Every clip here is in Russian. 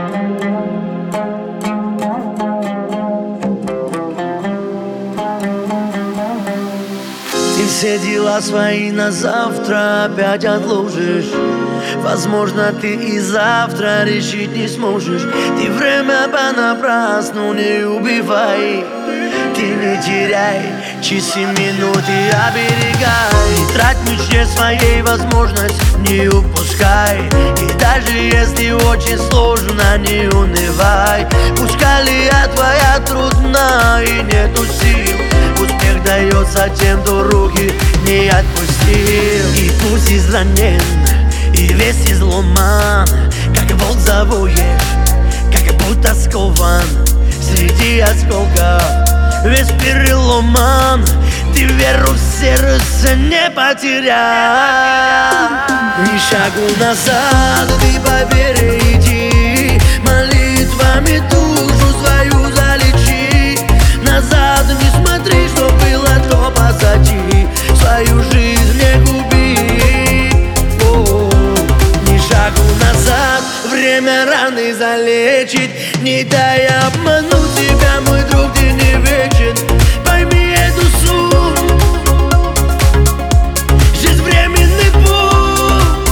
Ты все дела свои на завтра опять отложишь. Возможно, ты и завтра решить не сможешь. Ты время понапрасну не убивай. Ты не теряй часы, минуты, оберегай. Трать в мечте своей возможность не упускай. И даже если очень сложно, не унывай. Пусть колея твоя трудна и нету сил, успех дается тем, кто руки не отпустил. И пусть изранен, и весь изломан, как волк завоешь, как будто скован среди осколков. Весь переломан, ты веру в сердце не потеряй. Ни шагу назад, ты по вере иди, молитвами душу свою залечи. Назад не смотри, что было, то позади. Свою жизнь не губи. Ни шагу назад, время раны залечить. Не дай обмануть тебя, мой друг, ты не вечен. Пойми эту суть, жизнь временный путь.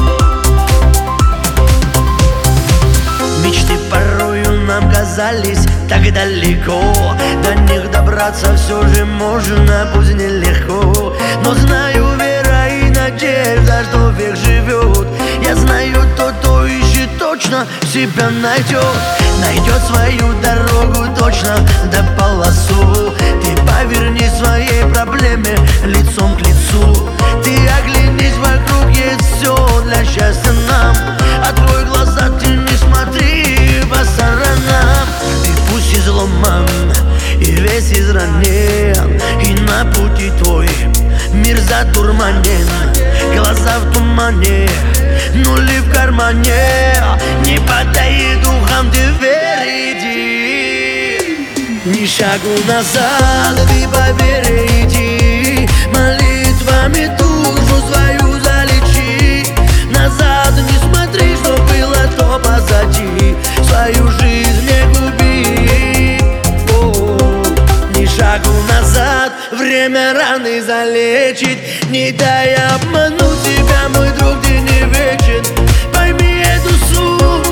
Мечты порою нам казались так далеко, до них добраться все же можно, пусть нелегко. Но знаю, вера и надежда, что век живет. Я знаю, тот, кто ищет, точно себя найдет. Найдет свою дорогу точно до полосу. Ты поверни своей проблеме лицом к лицу. Ты оглянись вокруг, есть все для счастья нам. Открой глаза, ты не смотри по сторонам. Ты пусть изломан и весь изранен, и на пути твой мир затурманен. Глаза в тумане, нули в кармане. Не подай духом, ты впереди. Ни шагу назад, ты по вере иди, молитвами душу свою залечи. Назад не смотри, что было, то позади. Свою жизнь не губи. Ни шагу назад, время раны залечить. Не дай обмануть тебя, мой друг, ты не вечен. Пойми эту суть,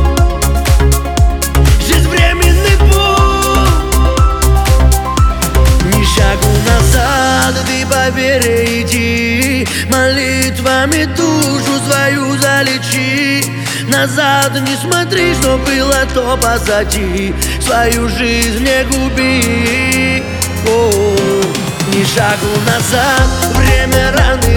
жизнь временный путь. Ни шагу назад, ты по вере иди, молитвами душу свою залечи. Назад не смотри, что было, то позади. Свою жизнь не губи. Ни шагу назад, время раны